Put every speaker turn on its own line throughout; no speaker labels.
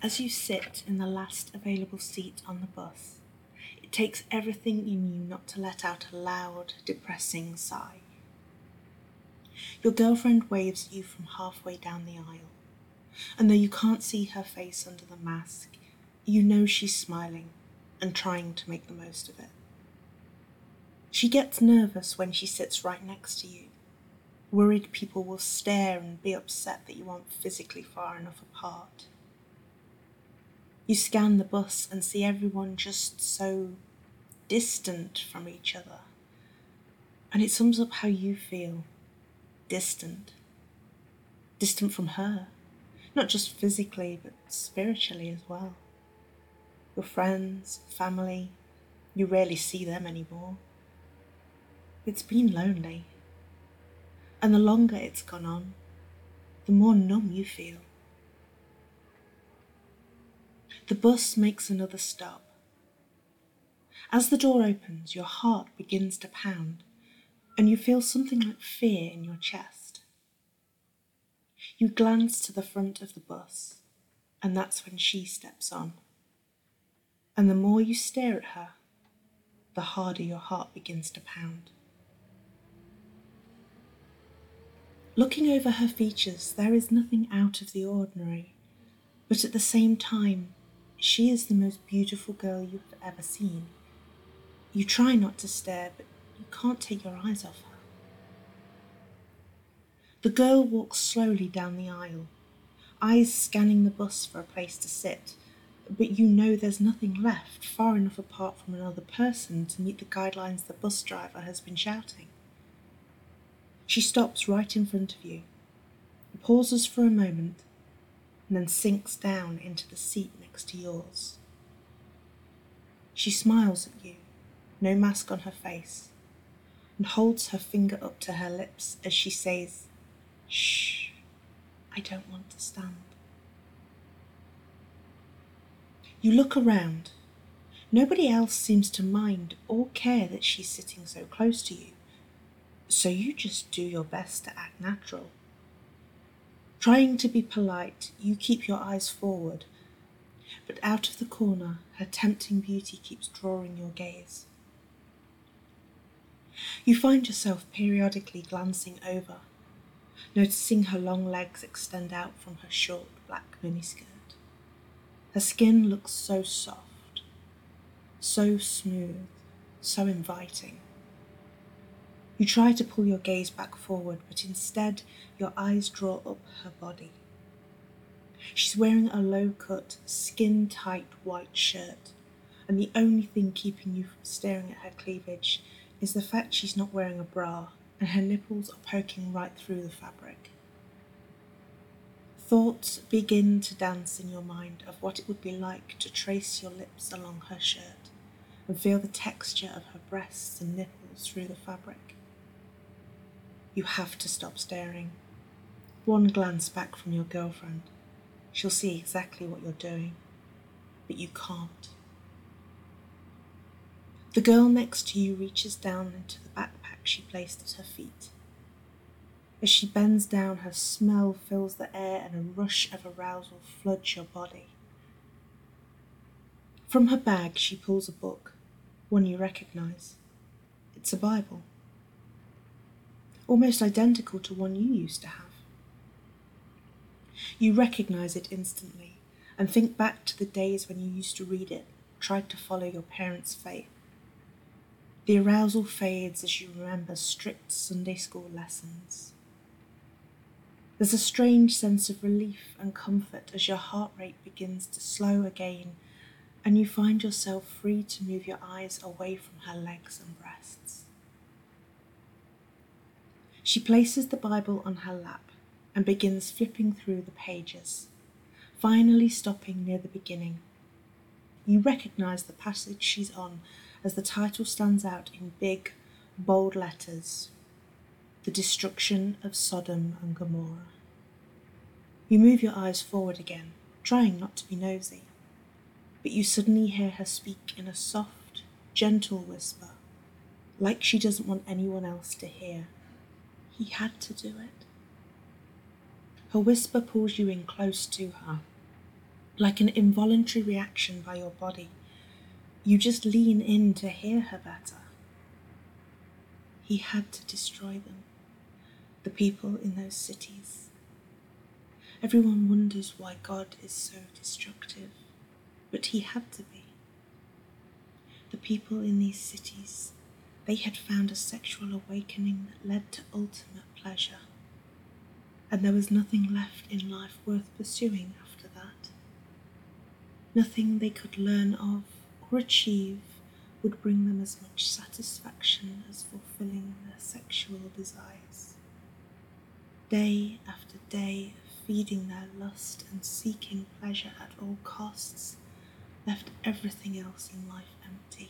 As you sit in the last available seat on the bus, it takes everything in you not to let out a loud, depressing sigh. Your girlfriend waves at you from halfway down the aisle, and though you can't see her face under the mask, you know she's smiling and trying to make the most of it. She gets nervous when she sits right next to you, worried people will stare and be upset that you aren't physically far enough apart. You scan the bus and see everyone just so distant from each other. And it sums up how you feel. Distant. Distant from her. Not just physically, but spiritually as well. Your friends, family, you rarely see them anymore. It's been lonely. And the longer it's gone on, the more numb you feel. The bus makes another stop. As the door opens, your heart begins to pound, and you feel something like fear in your chest. You glance to the front of the bus, and that's when she steps on. And the more you stare at her, the harder your heart begins to pound. Looking over her features, there is nothing out of the ordinary, but at the same time, she is the most beautiful girl you've ever seen. You try not to stare, but you can't take your eyes off her. The girl walks slowly down the aisle, eyes scanning the bus for a place to sit, but you know there's nothing left far enough apart from another person to meet the guidelines the bus driver has been shouting. She stops right in front of you, pauses for a moment, and then sinks down into the seat next to yours. She smiles at you, no mask on her face, and holds her finger up to her lips as she says, "Shh, I don't want to stand." You look around. Nobody else seems to mind or care that she's sitting so close to you, so you just do your best to act natural. Trying to be polite, you keep your eyes forward, but out of the corner, her tempting beauty keeps drawing your gaze. You find yourself periodically glancing over, noticing her long legs extend out from her short black miniskirt. Her skin looks so soft, so smooth, so inviting. You try to pull your gaze back forward, but instead your eyes draw up her body. She's wearing a low-cut, skin-tight white shirt, and the only thing keeping you from staring at her cleavage is the fact she's not wearing a bra and her nipples are poking right through the fabric. Thoughts begin to dance in your mind of what it would be like to trace your lips along her shirt and feel the texture of her breasts and nipples through the fabric. You have to stop staring. One glance back from your girlfriend. She'll see exactly what you're doing, but you can't. The girl next to you reaches down into the backpack she placed at her feet. As she bends down, her smell fills the air and a rush of arousal floods your body. From her bag, she pulls a book, one you recognize. It's a Bible, almost identical to one you used to have. You recognize it instantly and think back to the days when you used to read it, tried to follow your parents' faith. The arousal fades as you remember strict Sunday school lessons. There's a strange sense of relief and comfort as your heart rate begins to slow again and you find yourself free to move your eyes away from her legs and breasts. She places the Bible on her lap and begins flipping through the pages, finally stopping near the beginning. You recognize the passage she's on as the title stands out in big, bold letters, The Destruction of Sodom and Gomorrah. You move your eyes forward again, trying not to be nosy, but you suddenly hear her speak in a soft, gentle whisper, like she doesn't want anyone else to hear. He had to do it. Her whisper pulls you in close to her, Like an involuntary reaction by your body, you just lean in to hear her better. He had to destroy them, the people in those cities. Everyone wonders why God is so destructive, but he had to be. The people in these cities, they had found a sexual awakening that led to ultimate pleasure, and there was nothing left in life worth pursuing after that. Nothing they could learn of or achieve would bring them as much satisfaction as fulfilling their sexual desires. Day after day of feeding their lust and seeking pleasure at all costs left everything else in life empty.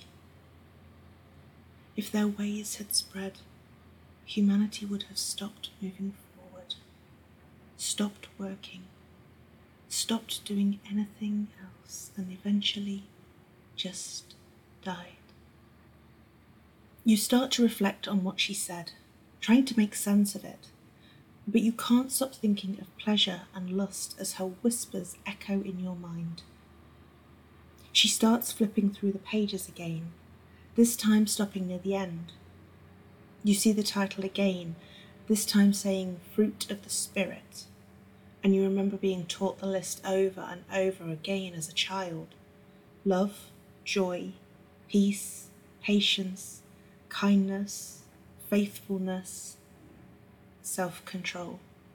If their ways had spread, humanity would have stopped moving forward, stopped working, stopped doing anything else, and eventually just died. You start to reflect on what she said, trying to make sense of it, but you can't stop thinking of pleasure and lust as her whispers echo in your mind. She starts flipping through the pages again, this time stopping near the end. You see the title again, this time saying Fruit of the Spirit, and you remember being taught the list over and over again as a child. Love, joy, peace, patience, kindness, faithfulness, self-control.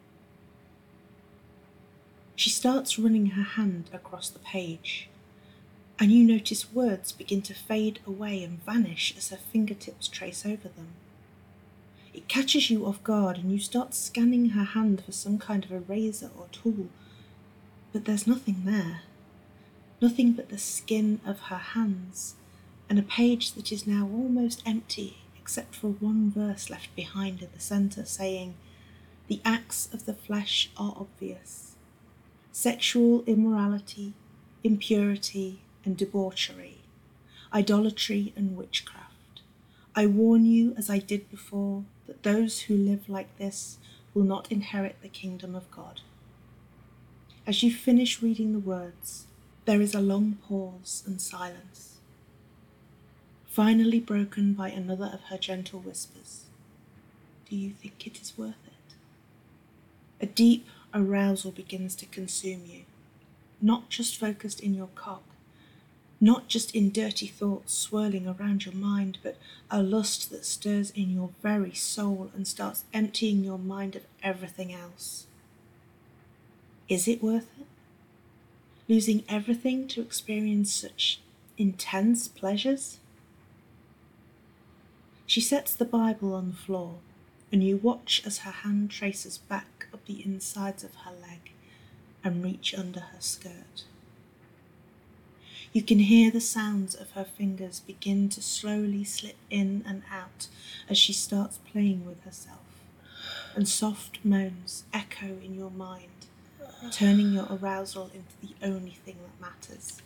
She starts running her hand across the page, and you notice words begin to fade away and vanish as her fingertips trace over them. It catches you off guard and you start scanning her hand for some kind of eraser or tool, but there's nothing there. Nothing but the skin of her hands and a page that is now almost empty except for one verse left behind in the centre saying, "The acts of the flesh are obvious. Sexual immorality, impurity and debauchery, idolatry and witchcraft. I warn you, as I did before, that those who live like this will not inherit the kingdom of God." As you finish reading the words, there is a long pause and silence, finally broken by another of her gentle whispers. Do you think it is worth it? A deep arousal begins to consume you, not just focused in your cock, not just in dirty thoughts swirling around your mind, but a lust that stirs in your very soul and starts emptying your mind of everything else. Is it worth it? Losing everything to experience such intense pleasures? She sets the Bible on the floor, and you watch as her hand traces back up the insides of her leg and reach under her skirt. You can hear the sounds of her fingers begin to slowly slip in and out as she starts playing with herself, and soft moans echo in your mind, turning your arousal into the only thing that matters.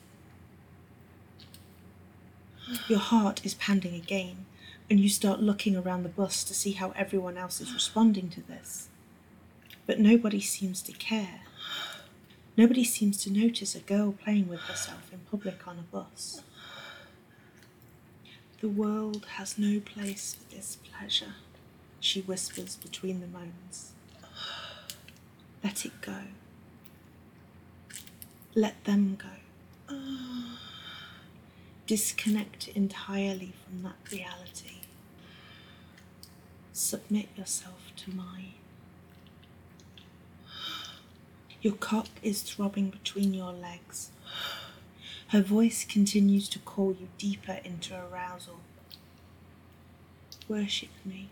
Your heart is pounding again, and you start looking around the bus to see how everyone else is responding to this. But nobody seems to care. Nobody seems to notice a girl playing with herself in public on a bus. "The world has no place for this pleasure," she whispers between the moans. "Let it go. Let them go. Disconnect entirely from that reality. Submit yourself to mine." Your cock is throbbing between your legs. Her voice continues to call you deeper into arousal. "Worship me.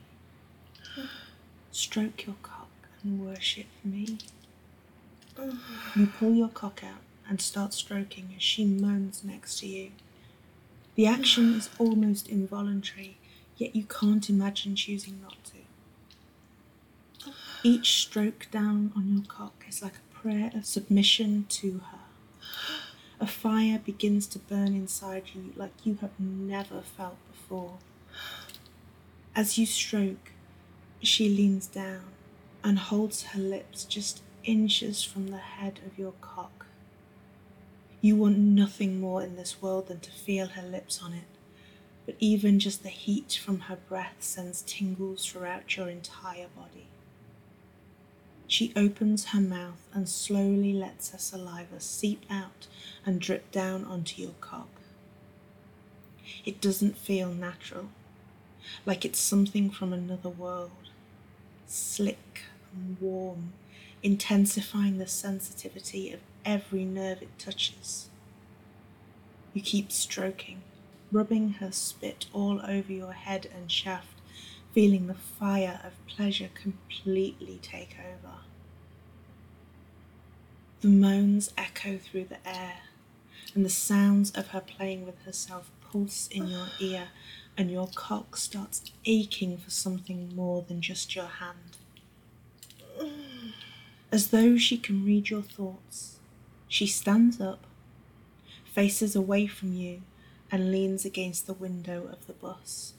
Stroke your cock and worship me." You pull your cock out and start stroking as she moans next to you. The action is almost involuntary, yet you can't imagine choosing not to. Each stroke down on your cock is like a prayer of submission to her. A fire begins to burn inside you like you have never felt before. As you stroke, she leans down and holds her lips just inches from the head of your cock. You want nothing more in this world than to feel her lips on it, but even just the heat from her breath sends tingles throughout your entire body. She opens her mouth and slowly lets her saliva seep out and drip down onto your cock. It doesn't feel natural, like it's something from another world, slick and warm, intensifying the sensitivity of every nerve it touches. You keep stroking, rubbing her spit all over your head and shaft, feeling the fire of pleasure completely take over. The moans echo through the air, and the sounds of her playing with herself pulse in your ear, and your cock starts aching for something more than just your hand. As though she can read your thoughts, she stands up, faces away from you, and leans against the window of the bus.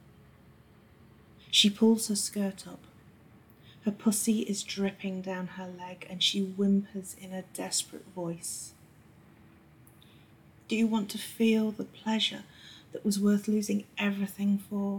She pulls her skirt up. Her pussy is dripping down her leg, and she whimpers in a desperate voice. Do you want to feel the pleasure that was worth losing everything for?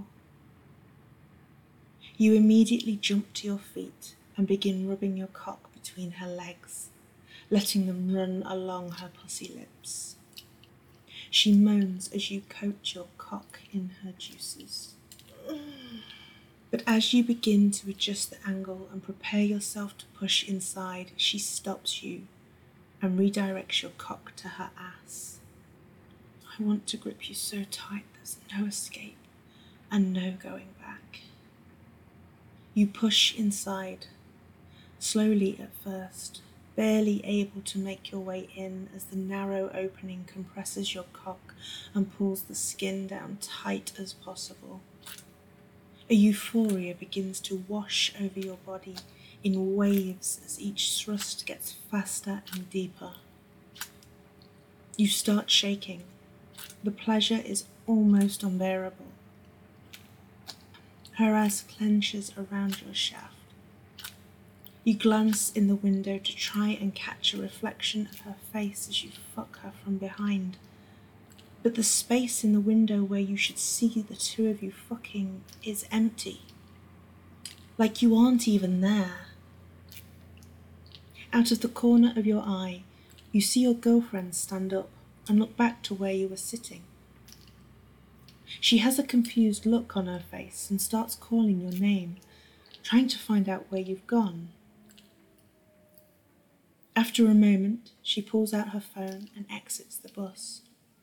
You immediately jump to your feet and begin rubbing your cock between her legs, letting them run along her pussy lips. She moans as you coat your cock in her juices. But as you begin to adjust the angle and prepare yourself to push inside, she stops you and redirects your cock to her ass. I want to grip you so tight there's no escape and no going back. You push inside, slowly at first, barely able to make your way in as the narrow opening compresses your cock and pulls the skin down tight as possible. A euphoria begins to wash over your body in waves as each thrust gets faster and deeper. You start shaking. The pleasure is almost unbearable. Her ass clenches around your shaft. You glance in the window to try and catch a reflection of her face as you fuck her from behind. But the space in the window where you should see the two of you fucking is empty. Like you aren't even there. Out of the corner of your eye, you see your girlfriend stand up and look back to where you were sitting. She has a confused look on her face and starts calling your name, trying to find out where you've gone. After a moment, she pulls out her phone and exits the bus.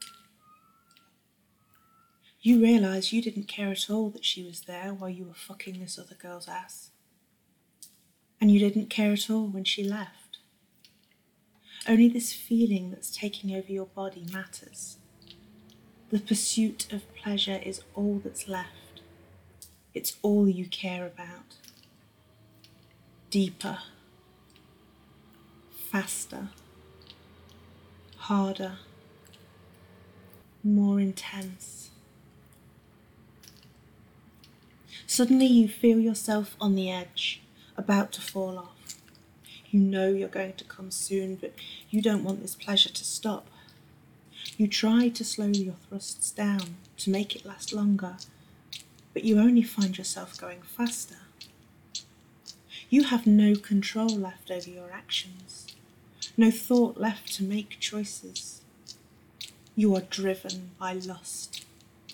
You realise you didn't care at all that she was there while you were fucking this other girl's ass. And you didn't care at all when she left. Only this feeling that's taking over your body matters. The pursuit of pleasure is all that's left. It's all you care about. Deeper. Faster. Harder. More intense. Suddenly you feel yourself on the edge, about to fall off. You know you're going to come soon, but you don't want this pleasure to stop. You try to slow your thrusts down to make it last longer, but you only find yourself going faster. You have no control left over your actions, no thought left to make choices. You are driven by lust.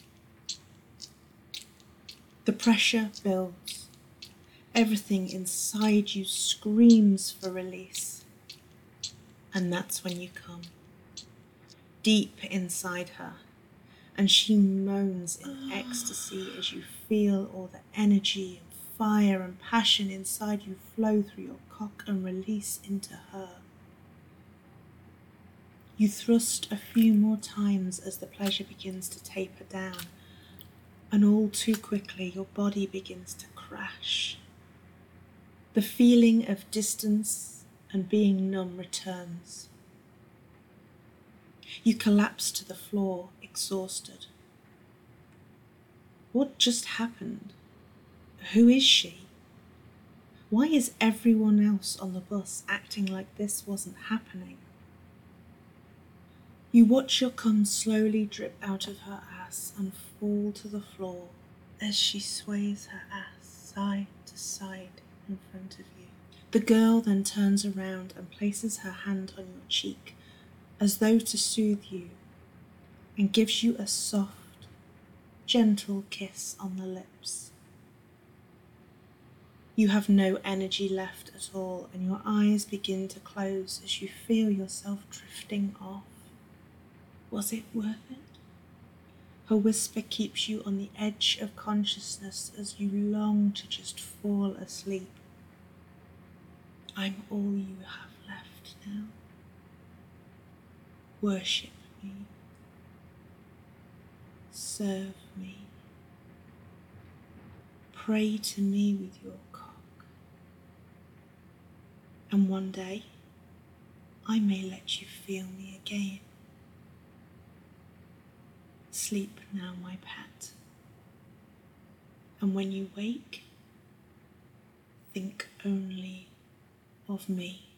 The pressure builds. Everything inside you screams for release. And that's when you come, deep inside her, and she moans in ecstasy as you feel all the energy and fire and passion inside you flow through your cock and release into her. You thrust a few more times as the pleasure begins to taper down, and all too quickly your body begins to crash. The feeling of distance and being numb returns. You collapse to the floor, exhausted. What just happened? Who is she? Why is everyone else on the bus acting like this wasn't happening? You watch your cum slowly drip out of her ass and fall to the floor as she sways her ass side to side in front of you. The girl then turns around and places her hand on your cheek as though to soothe you and gives you a soft, gentle kiss on the lips. You have no energy left at all and your eyes begin to close as you feel yourself drifting off. Was it worth it? Her whisper keeps you on the edge of consciousness as you long to just fall asleep. I'm all you have left now. Worship me. Serve me. Pray to me with your cock. And one day, I may let you feel me again. Sleep now, my pet. And when you wake, think only of me.